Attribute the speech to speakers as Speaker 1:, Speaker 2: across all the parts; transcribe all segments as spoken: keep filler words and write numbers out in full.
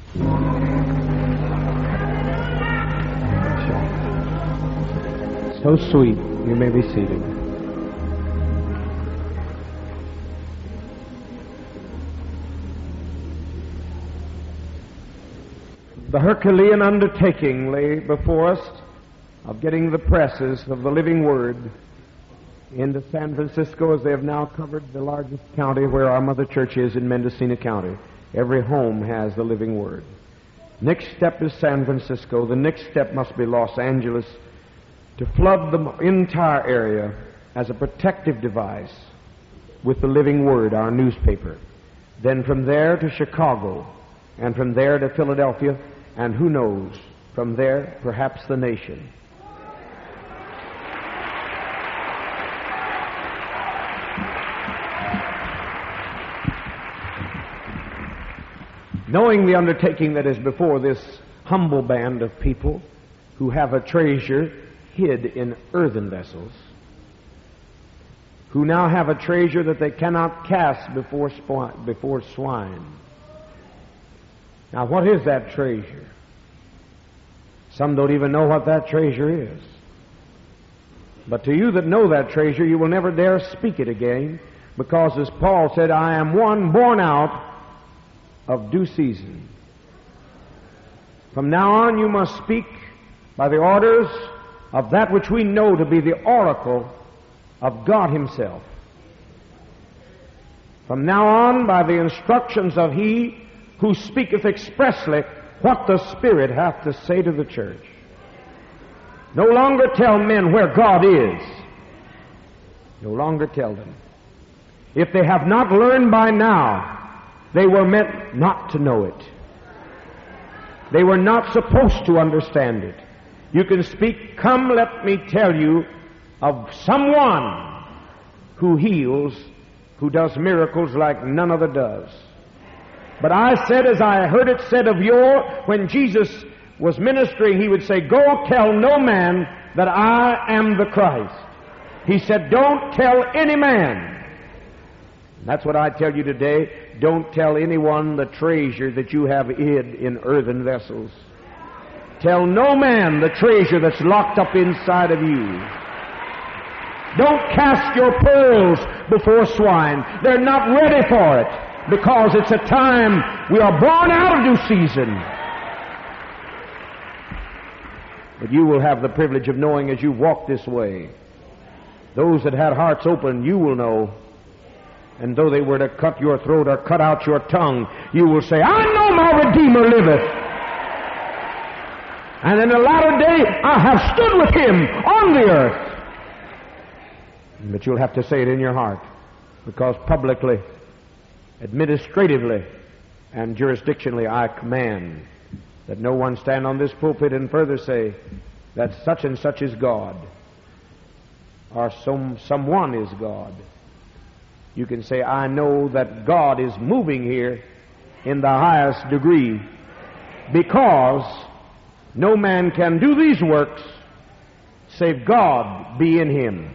Speaker 1: So sweet. You may be seated. The Herculean undertaking lay before us of getting the presses of the living Word into San Francisco, as they have now covered the largest county where our mother church is in Mendocino County. Every home has the living Word. Next step is San Francisco. The next step must be Los Angeles, to flood the entire area as a protective device with the living Word, our newspaper. Then from there to Chicago, and from there to Philadelphia, and who knows, from there perhaps the nation. Knowing the undertaking that is before this humble band of people who have a treasure hid in earthen vessels, who now have a treasure that they cannot cast before, swi- before swine. Now, what is that treasure? Some don't even know what that treasure is. But to you that know that treasure, you will never dare speak it again, because as Paul said, I am one born out of due season. From now on you must speak by the orders of that which we know to be the oracle of God Himself. From now on, by the instructions of He who speaketh expressly what the Spirit hath to say to the church. No longer tell men where God is. No longer tell them. If they have not learned by now, they were meant not to know it. They were not supposed to understand it. You can speak, come, let me tell you of someone who heals, who does miracles like none other does. But I said, as I heard it said of yore, when Jesus was ministering, He would say, go tell no man that I am the Christ. He said, don't tell any man. That's what I tell you today. Don't tell anyone the treasure that you have hid in earthen vessels. Tell no man the treasure that's locked up inside of you. Don't cast your pearls before swine. They're not ready for it, because it's a time we are born out of due season. But you will have the privilege of knowing as you walk this way. Those that had hearts open, you will know. And though they were to cut your throat or cut out your tongue, you will say, I know my Redeemer liveth. And in the latter day, I have stood with Him on the earth. But you'll have to say it in your heart, because publicly, administratively, and jurisdictionally, I command that no one stand on this pulpit and further say that such and such is God, or some someone is God. You can say, I know that God is moving here in the highest degree, because no man can do these works save God be in him.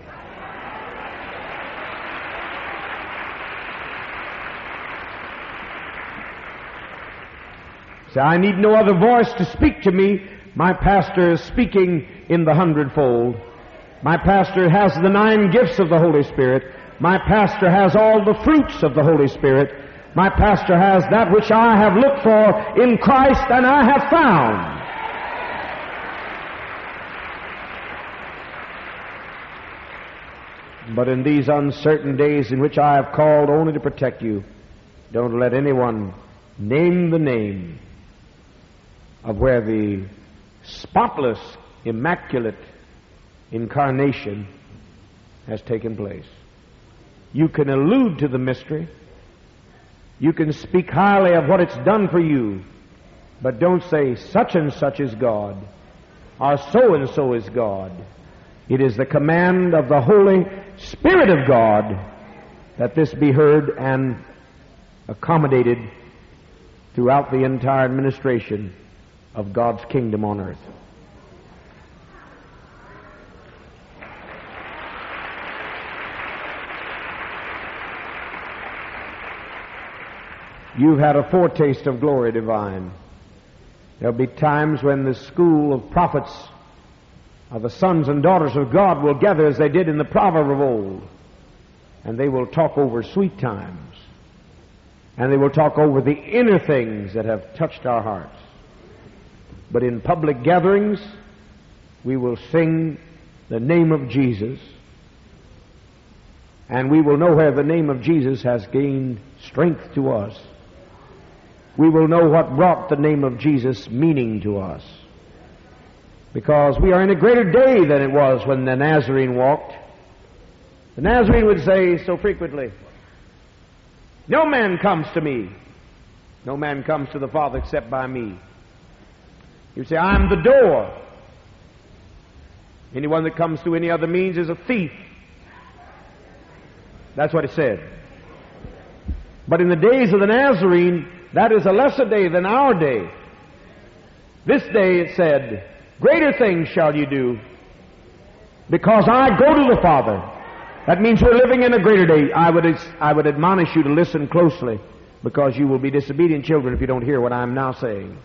Speaker 1: Say, I need no other voice to speak to me. My pastor is speaking in the hundredfold. My pastor has the nine gifts of the Holy Spirit. My pastor has all the fruits of the Holy Spirit. My pastor has that which I have looked for in Christ and I have found. But in these uncertain days in which I have called only to protect you, don't let anyone name the name of where the spotless, immaculate incarnation has taken place. You can allude to the mystery. You can speak highly of what it's done for you, but don't say such and such is God, or so and so is God. It is the command of the Holy Spirit of God that this be heard and accommodated throughout the entire administration of God's kingdom on earth. You've had a foretaste of glory divine. There'll be times when the school of prophets, of the sons and daughters of God, will gather as they did in the proverb of old, and they will talk over sweet times, and they will talk over the inner things that have touched our hearts. But in public gatherings, we will sing the name of Jesus, and we will know where the name of Jesus has gained strength to us. We will know what brought the name of Jesus meaning to us, because we are in a greater day than it was when the Nazarene walked. The Nazarene would say so frequently, "No man comes to me. No man comes to the Father except by me." He would say, "I'm the door. Anyone that comes through any other means is a thief." That's what he said. But in the days of the Nazarene, that is a lesser day than our day. This day, it said, "Greater things shall you do, because I go to the Father." That means we're living in a greater day. I would, I would admonish you to listen closely, because you will be disobedient children if you don't hear what I'm now saying.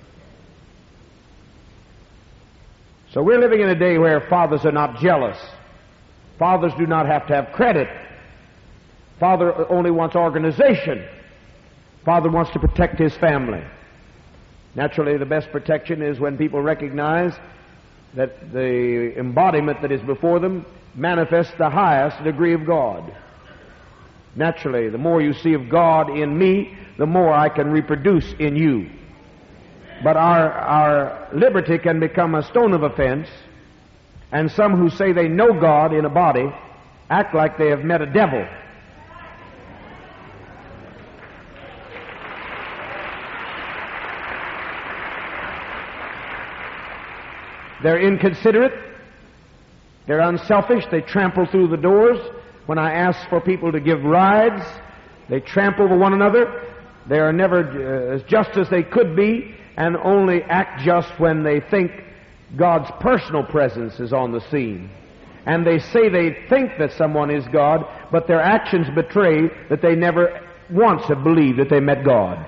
Speaker 1: So we're living in a day where fathers are not jealous. Fathers do not have to have credit. Father only wants organization. Father wants to protect his family. Naturally, the best protection is when people recognize that the embodiment that is before them manifests the highest degree of God. Naturally, the more you see of God in me, the more I can reproduce in you. But our, our liberty can become a stone of offense, and some who say they know God in a body act like they have met a devil. They're inconsiderate. They're unselfish. They trample through the doors. When I ask for people to give rides, they trample over one another. They are never uh, as just as they could be, and only act just when they think God's personal presence is on the scene. And they say they think that someone is God, but their actions betray that they never once have believed that they met God.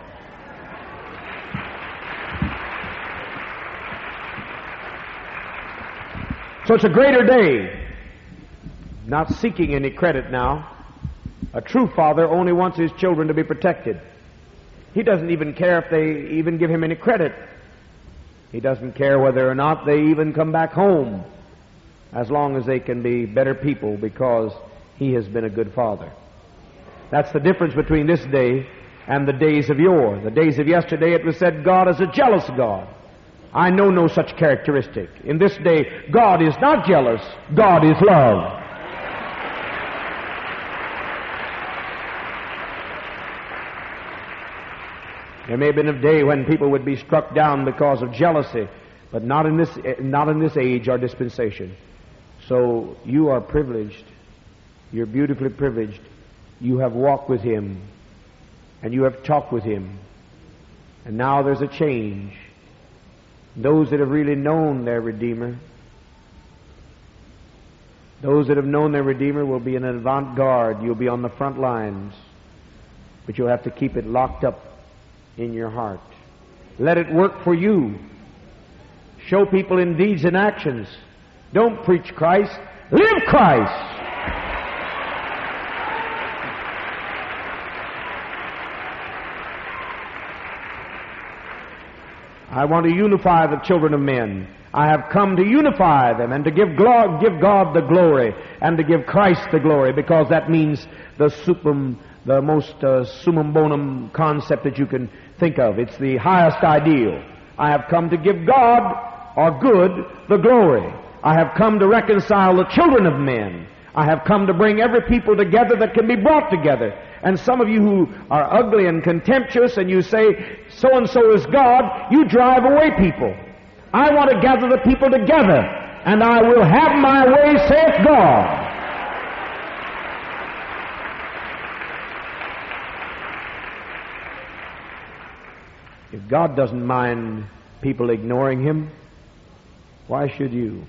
Speaker 1: So it's a greater day. Not seeking any credit now. A true father only wants his children to be protected. He doesn't even care if they even give him any credit. He doesn't care whether or not they even come back home, as long as they can be better people because he has been a good father. That's the difference between this day and the days of yore. The days of yesterday, it was said God is a jealous God. I know no such characteristic. In this day, God is not jealous. God is love. There may have been a day when people would be struck down because of jealousy, but not in this, not in this age or dispensation. So you are privileged. You're beautifully privileged. You have walked with Him, and you have talked with Him. And now there's a change. Those that have really known their Redeemer, those that have known their Redeemer will be in an avant-garde. You'll be on the front lines, but you'll have to keep it locked up in your heart. Let it work for you. Show people in deeds and actions. Don't preach Christ. Live Christ. I want to unify the children of men. I have come to unify them and to give, glo- give God the glory and to give Christ the glory, because that means the supum, the most uh, summum bonum concept that you can think of. It's the highest ideal. I have come to give God, or good, the glory. I have come to reconcile the children of men. I have come to bring every people together that can be brought together. And some of you who are ugly and contemptuous and you say, so-and-so is God, you drive away people. I want to gather the people together, and I will have my way, saith God. If God doesn't mind people ignoring Him, why should you?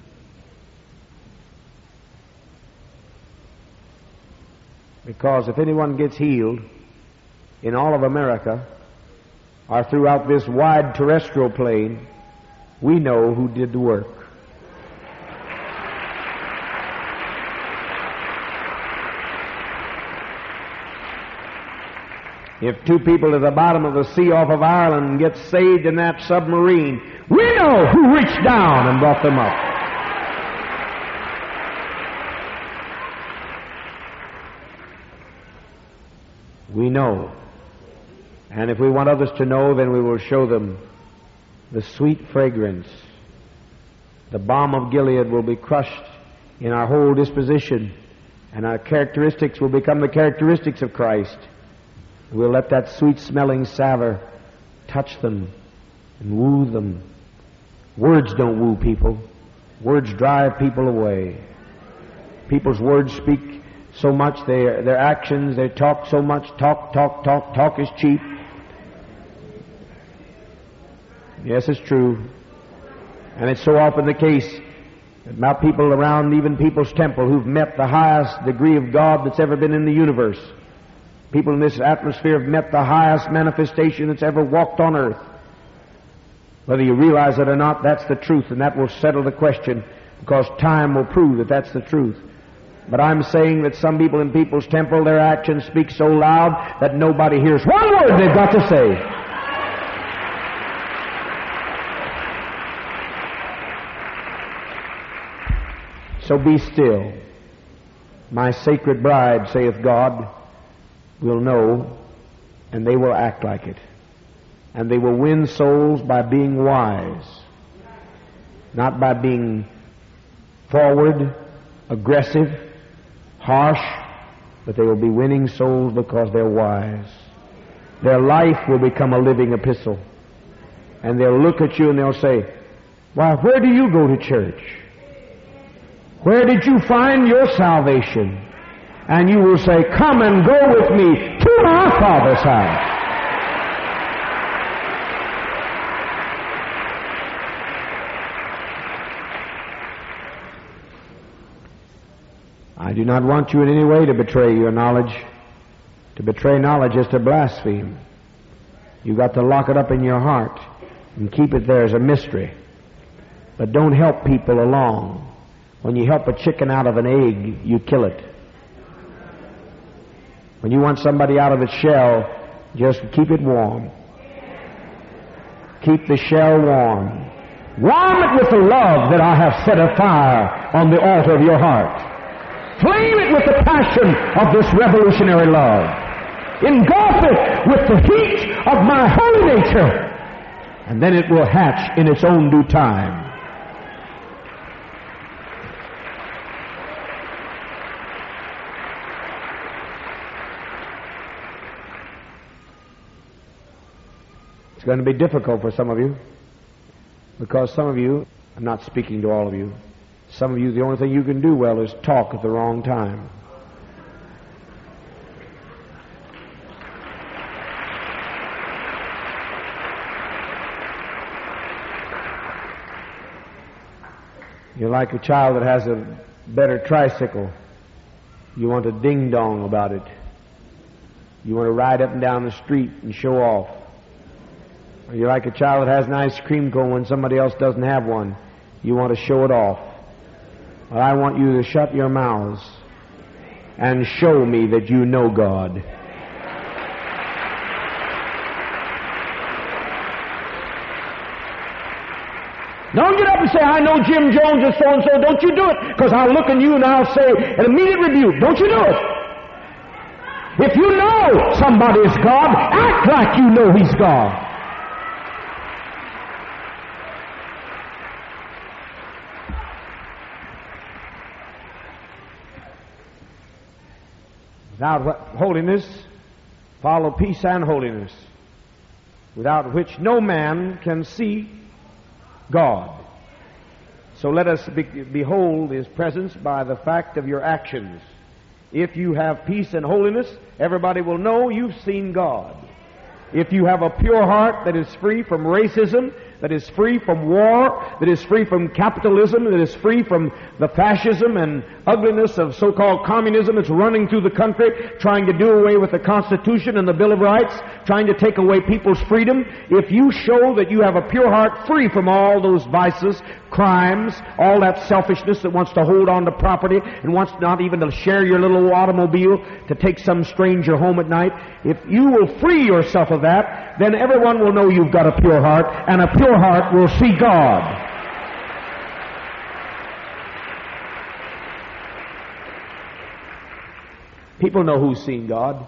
Speaker 1: Because if anyone gets healed in all of America or throughout this wide terrestrial plane, we know who did the work. If two people at the bottom of the sea off of Ireland get saved in that submarine, we know who reached down and brought them up. We know. And if we want others to know, then we will show them the sweet fragrance. The balm of Gilead will be crushed in our whole disposition, and our characteristics will become the characteristics of Christ. We'll let that sweet-smelling savour touch them and woo them. Words don't woo people. Words drive people away. People's words speak so much, their, their actions, they talk so much. Talk, talk, talk. Talk is cheap. Yes, it's true. And it's so often the case about people around even People's Temple who've met the highest degree of God that's ever been in the universe. People in this atmosphere have met the highest manifestation that's ever walked on earth. Whether you realize it or not, that's the truth, and that will settle the question, because time will prove that that's the truth. But I'm saying that some people in People's Temple, their actions speak so loud that nobody hears one word they've got to say. So be still. My sacred bride, saith God, will know, and they will act like it. And they will win souls by being wise, not by being forward, aggressive, harsh, but they will be winning souls because they're wise. Their life will become a living epistle. And they'll look at you and they'll say, why, where do you go to church? Where did you find your salvation? And you will say, come and go with me to my Father's house. I do not want you in any way to betray your knowledge. To betray knowledge is to blaspheme. You've got to lock it up in your heart and keep it there as a mystery. But don't help people along. When you help a chicken out of an egg, you kill it. When you want somebody out of its shell, just keep it warm. Keep the shell warm. Warm it with the love that I have set afire on the altar of your heart. Flame it with the passion of this revolutionary love. Engulf it with the heat of my holy nature. And then it will hatch in its own due time. It's going to be difficult for some of you, because some of you, I'm not speaking to all of you, some of you, the only thing you can do well is talk at the wrong time. You're like a child that has a better tricycle. You want to ding-dong about it. You want to ride up and down the street and show off. Or you're like a child that has an ice cream cone when somebody else doesn't have one. You want to show it off. Well, I want you to shut your mouths and show me that you know God. Don't get up and say, I know Jim Jones is so-and-so. Don't you do it, because I'll look at you and I'll say an immediate rebuke. Don't you do it. If you know somebody is God, act like you know He's God. Without holiness, follow peace and holiness, without which no man can see God. So let us be- behold His presence by the fact of your actions. If you have peace and holiness, everybody will know you've seen God. If you have a pure heart that is free from racism that is free from war, that is free from capitalism, that is free from the fascism and ugliness of so-called communism that's running through the country, trying to do away with the Constitution and the Bill of Rights, trying to take away people's freedom. If you show that you have a pure heart free from all those vices, crimes, all that selfishness that wants to hold on to property and wants not even to share your little automobile to take some stranger home at night, if you will free yourself of that, then everyone will know you've got a pure heart, and a pure heart will see God. People know who's seen God.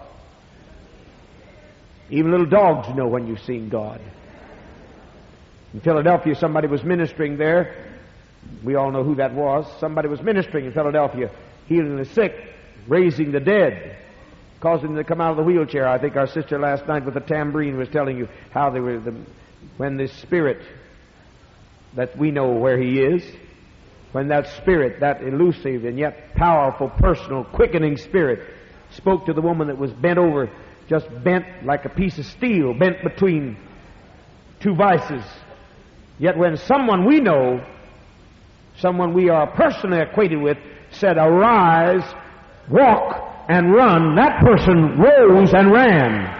Speaker 1: Even little dogs know when you've seen God. In Philadelphia, somebody was ministering there. We all know who that was. Somebody was ministering in Philadelphia, healing the sick, raising the dead, causing them to come out of the wheelchair. I think our sister last night with the tambourine was telling you how they were, the, when this Spirit that we know where He is, when that Spirit, that elusive and yet powerful, personal, quickening Spirit, spoke to the woman that was bent over, just bent like a piece of steel, bent between two vices. Yet when someone we know, someone we are personally acquainted with, said, "Arise, walk, and run," that person rose and ran.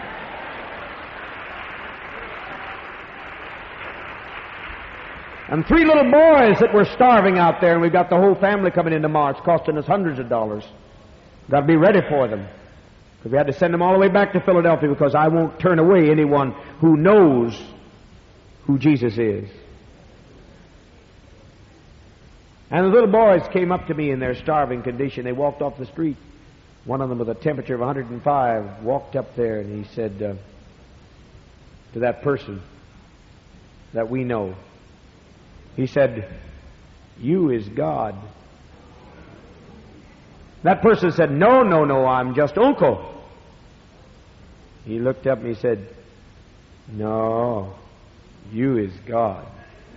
Speaker 1: And three little boys that were starving out there, and we've got the whole family coming in tomorrow. It's costing us hundreds of dollars. Got to be ready for them. Because we had to send them all the way back to Philadelphia, because I won't turn away anyone who knows who Jesus is. And the little boys came up to me in their starving condition. They walked off the street. One of them with a temperature of one hundred five walked up there, and he said uh, to that person that we know, he said, "You is God." That person said, "No, no, no, I'm just Uncle." He looked up and he said, "No, you is God."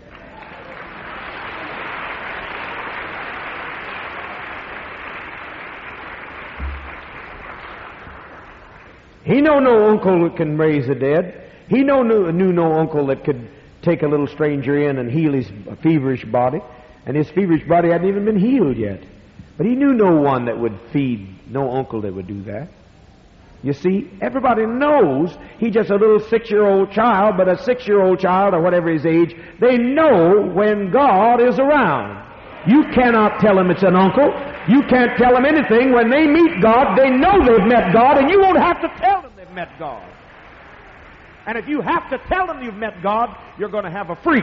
Speaker 1: He know no uncle that can raise the dead. He know knew, knew no uncle that could take a little stranger in and heal his feverish body. And his feverish body hadn't even been healed yet. But he knew no one that would feed, no uncle that would do that. You see, everybody knows he's just a little six-year-old child, but a six-year-old child, or whatever his age, they know when God is around. You cannot tell them it's an uncle. You can't tell them anything. When they meet God, they know they've met God, and you won't have to tell them they've met God. And if you have to tell them you've met God, you're going to have a freak.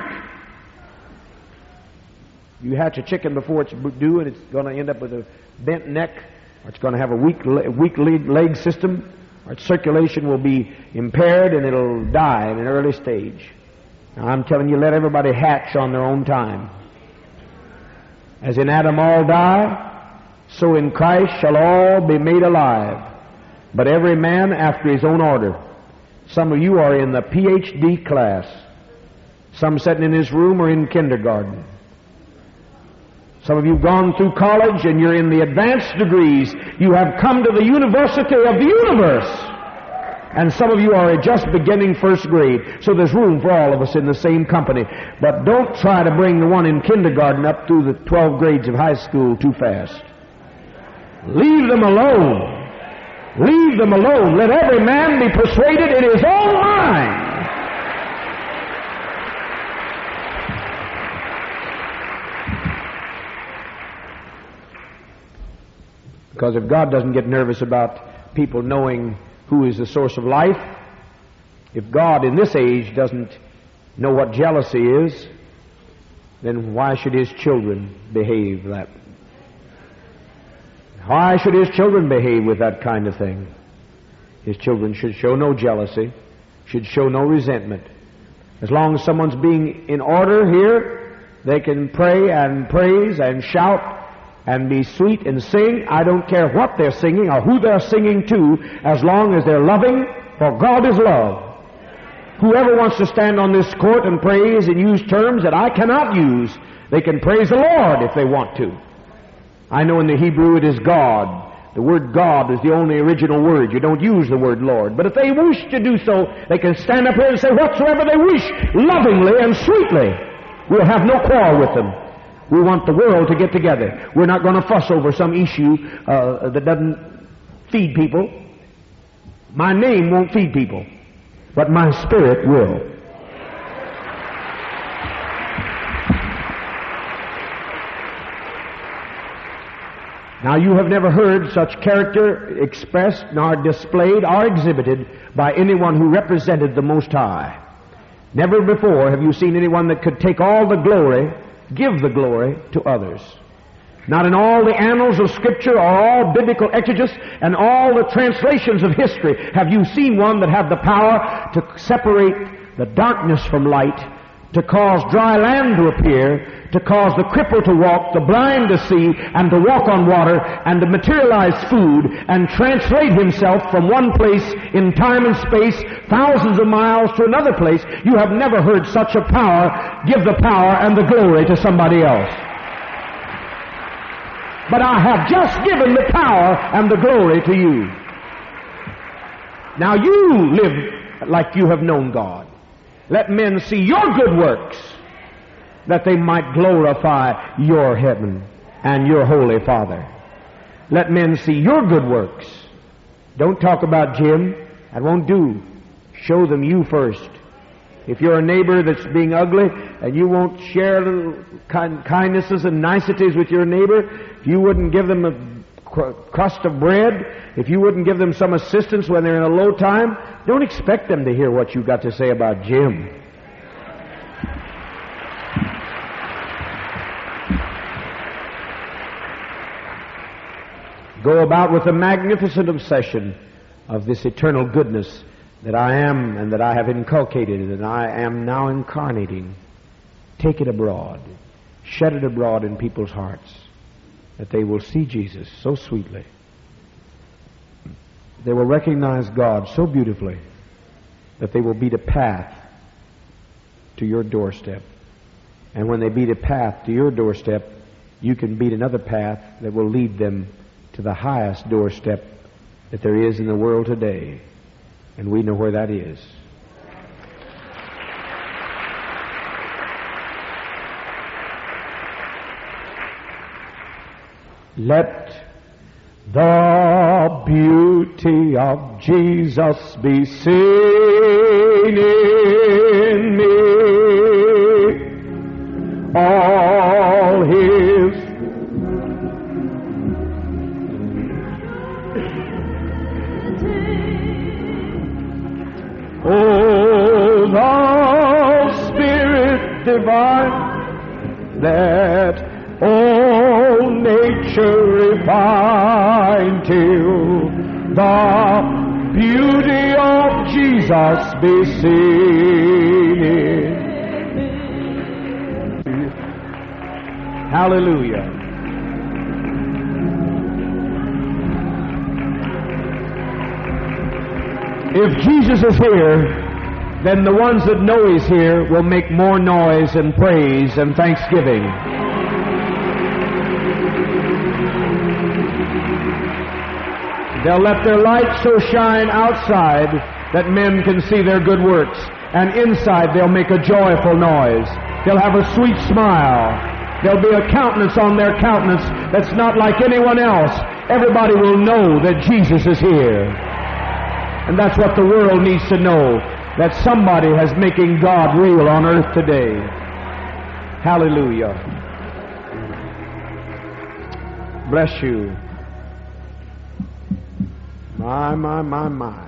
Speaker 1: You hatch a chicken before it's due, and it's going to end up with a bent neck, or it's going to have a weak, weak leg system, or its circulation will be impaired, and it'll die in an early stage. Now, I'm telling you, let everybody hatch on their own time. As in Adam all die, so in Christ shall all be made alive, but every man after his own order. Some of you are in the P H D class. Some sitting in this room are in kindergarten. Some of you have gone through college and you're in the advanced degrees. You have come to the university of the universe. And some of you are just beginning first grade. So there's room for all of us in the same company. But don't try to bring the one in kindergarten up through the twelve grades of high school too fast. Leave them alone. Leave them alone. Let every man be persuaded in his own mind. Because if God doesn't get nervous about people knowing who is the source of life, if God in this age doesn't know what jealousy is, then why should His children behave that? Why should His children behave with that kind of thing? His children should show no jealousy, should show no resentment. As long as someone's being in order here, they can pray and praise and shout and be sweet and sing. I don't care what they're singing or who they're singing to, as long as they're loving, for God is love. Whoever wants to stand on this court and praise and use terms that I cannot use, they can praise the Lord if they want to. I know in the Hebrew it is God, The word God is the only original word. You don't use the word Lord. But if they wish to do so, they can stand up here and say whatsoever they wish, lovingly and sweetly. We'll have no quarrel with them. We want the world to get together. We're not going to fuss over some issue uh, that doesn't feed people. My name won't feed people, but my spirit will. Now, you have never heard such character expressed, nor displayed, or exhibited by anyone who represented the Most High. Never before have you seen anyone that could take all the glory, give the glory to others. Not in all the annals of Scripture or all biblical exegesis and all the translations of history have you seen one that had the power to separate the darkness from light, to cause dry land to appear, to cause the cripple to walk, the blind to see, and to walk on water, and to materialize food, and translate himself from one place in time and space, thousands of miles to another place. You have never heard such a power give the power and the glory to somebody else. But I have just given the power and the glory to you. Now you live like you have known God. Let men see your good works, that they might glorify your heaven and your holy Father. Let men see your good works. Don't talk about Jim. That won't do. Show them you first. If you're a neighbor that's being ugly and you won't share little kind, kindnesses and niceties with your neighbor, if you wouldn't give them a crust of bread, if you wouldn't give them some assistance when they're in a low time, don't expect them to hear what you've got to say about Jim. Go about with a magnificent obsession of this eternal goodness that I am and that I have inculcated and I am now incarnating. Take it abroad. Shed it abroad in people's hearts, that they will see Jesus so sweetly. They will recognize God so beautifully that they will beat a path to your doorstep. And when they beat a path to your doorstep, you can beat another path that will lead them to the highest doorstep that there is in the world today. And we know where that is. Let the beauty of Jesus be seen in me. All His oh, the Spirit divine, that all nature refine till the beauty of Jesus be seen in. Hallelujah. If Jesus is here, then the ones that know He's here will make more noise and praise and thanksgiving. They'll let their light so shine outside that men can see their good works, and inside they'll make a joyful noise. They'll have a sweet smile. There'll be a countenance on their countenance that's not like anyone else. Everybody will know that Jesus is here. And that's what the world needs to know, that somebody has making God real on earth today. Hallelujah. Bless you. My, my, my, my.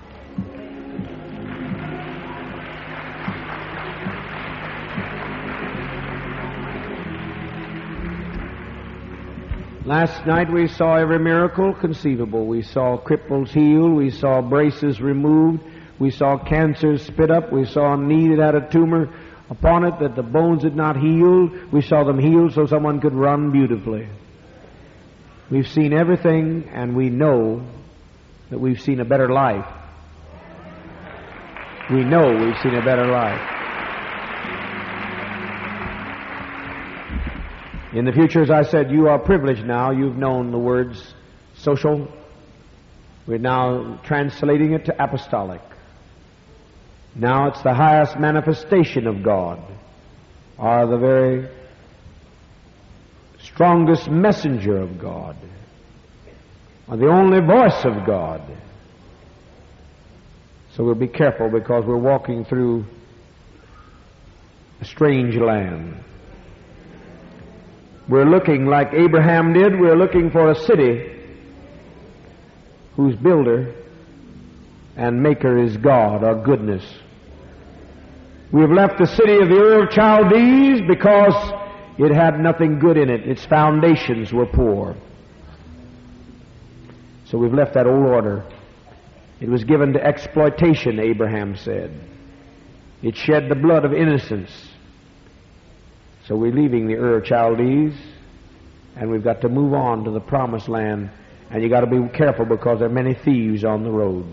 Speaker 1: Last night we saw every miracle conceivable. We saw cripples healed. We saw braces removed. We saw cancers spit up. We saw a knee that had a tumor upon it that the bones had not healed. We saw them healed so someone could run beautifully. We've seen everything, and we know that we've seen a better life. We know we've seen a better life. In the future, as I said, you are privileged now. You've known the words social. We're now translating it to apostolic. Now it's the highest manifestation of God, or the very strongest messenger of God, or the only voice of God. So we'll be careful, because we're walking through a strange land. We're looking, like Abraham did, we're looking for a city whose builder and maker is God, or goodness. We have left the city of the Ur of Chaldees because it had nothing good in it. Its foundations were poor. So we've left that old order. It was given to exploitation, Abraham said. It shed the blood of innocence. So we're leaving the Ur of Chaldees, and we've got to move on to the promised land. And you've got to be careful, because there are many thieves on the road.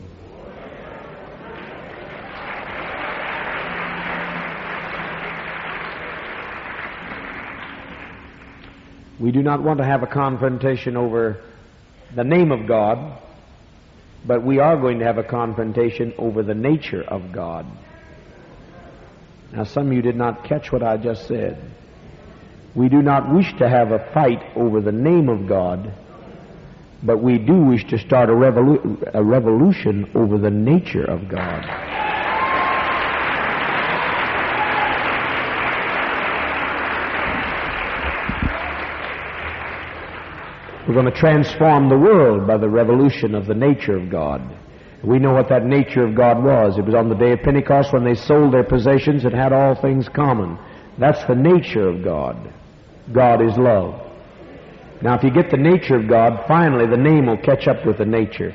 Speaker 1: We do not want to have a confrontation over the name of God, but we are going to have a confrontation over the nature of God. Now, some of you did not catch what I just said. We do not wish to have a fight over the name of God, but we do wish to start a, revolu- a revolution over the nature of God. We're going to transform the world by the revolution of the nature of God. We know what that nature of God was. It was on the day of Pentecost when they sold their possessions and had all things common. That's the nature of God. God is love. Now, if you get the nature of God, finally the name will catch up with the nature.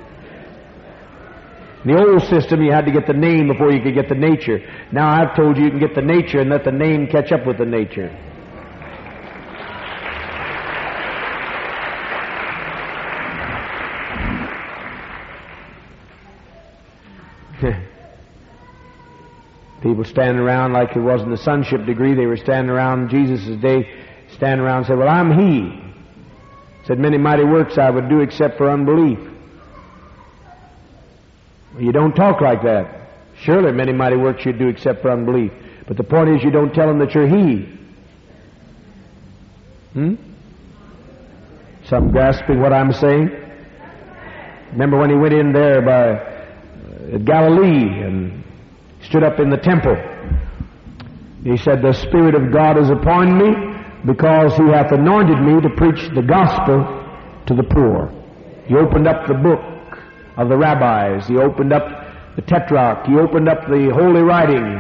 Speaker 1: In the old system, you had to get the name before you could get the nature. Now I've told you you can get the nature and let the name catch up with the nature. People standing around like it was in the sonship degree. They were standing around Jesus' day, standing around and said, "Well, I'm He." Said, "Many mighty works I would do except for unbelief." Well, you don't talk like that. Surely many mighty works you'd do except for unbelief. But the point is, you don't tell them that you're He. Hmm? Some grasping what I'm saying? Remember when He went in there by uh, Galilee and stood up in the temple. He said, "The Spirit of God is upon me, because He hath anointed me to preach the gospel to the poor." He opened up the book of the rabbis. He opened up the Tetrarch. He opened up the holy writings.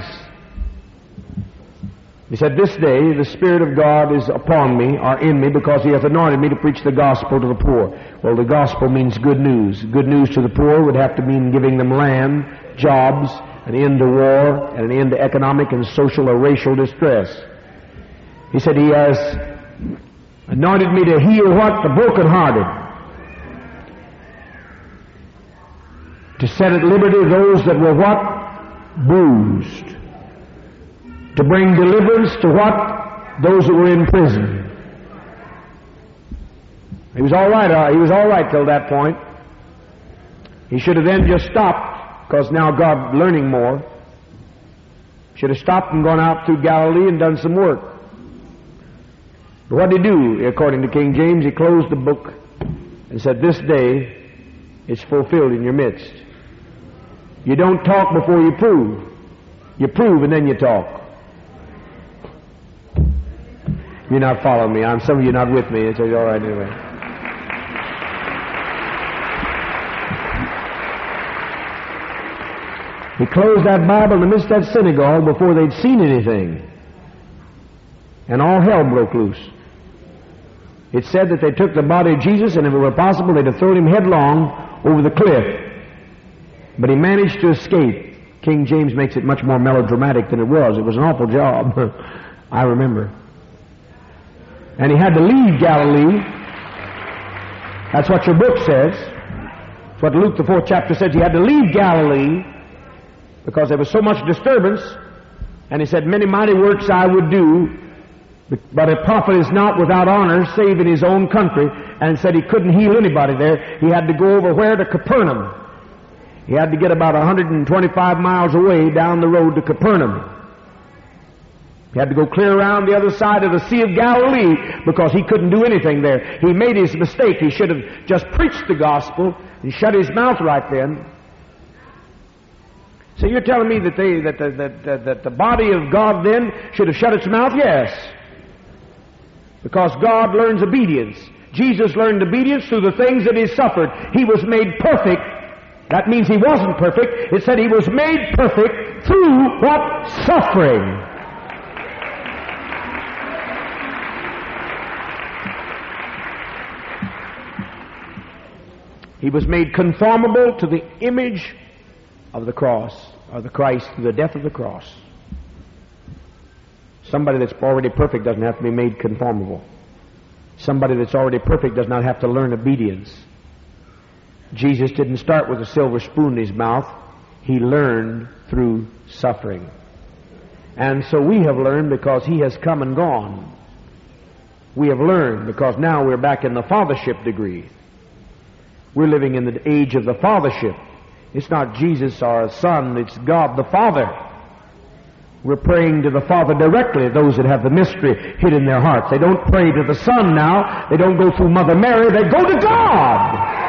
Speaker 1: He said, "This day the Spirit of God is upon me, or in me, because He hath anointed me to preach the gospel to the poor." Well, the gospel means good news. Good news to the poor would have to mean giving them land, jobs, an end to war, and an end to economic and social or racial distress. He said, "He has anointed me to heal" what? The brokenhearted. To set at liberty those that were what? Bruised. To bring deliverance to what? Those that were in prison. He was all right. Uh, he was all right till that point. He should have then just stopped, because now God learning more. Should have stopped and gone out through Galilee and done some work. But what did he do? According to King James, he closed the book and said, "This day is fulfilled in your midst." You don't talk before you prove. You prove and then you talk. You're not following me. I'm some of you not with me. It's all right anyway. He closed that Bible in the midst of that synagogue before they'd seen anything. And all hell broke loose. It said that they took the body of Jesus, and if it were possible, they'd have thrown him headlong over the cliff. But he managed to escape. King James makes it much more melodramatic than it was. It was an awful job. I remember. And he had to leave Galilee. That's what your book says. That's what Luke, the fourth chapter, says. He had to leave Galilee because there was so much disturbance. And he said, "Many mighty works I would do But a prophet is not without honor, save in his own country, and said he couldn't heal anybody there. He had to go over where? To Capernaum. He had to get about one hundred twenty-five miles away down the road to Capernaum. He had to go clear around the other side of the Sea of Galilee because he couldn't do anything there. He made his mistake. He should have just preached the gospel and shut his mouth right then. So you're telling me that, they, that, the, that, that, that the body of God then should have shut its mouth? Yes. Because God learns obedience. Jesus learned obedience through the things that he suffered. He was made perfect. That means he wasn't perfect. It said he was made perfect through what? Suffering. He was made conformable to the image of the cross, of the Christ, through the death of the cross. Somebody that's already perfect doesn't have to be made conformable. Somebody that's already perfect does not have to learn obedience. Jesus didn't start with a silver spoon in his mouth. He learned through suffering. And so we have learned because he has come and gone. We have learned because now we're back in the fathership degree. We're living in the age of the fathership. It's not Jesus our Son, it's God the Father. We're praying to the Father directly, those that have the mystery hid in their hearts. They don't pray to the Son now. They don't go through Mother Mary. They go to God.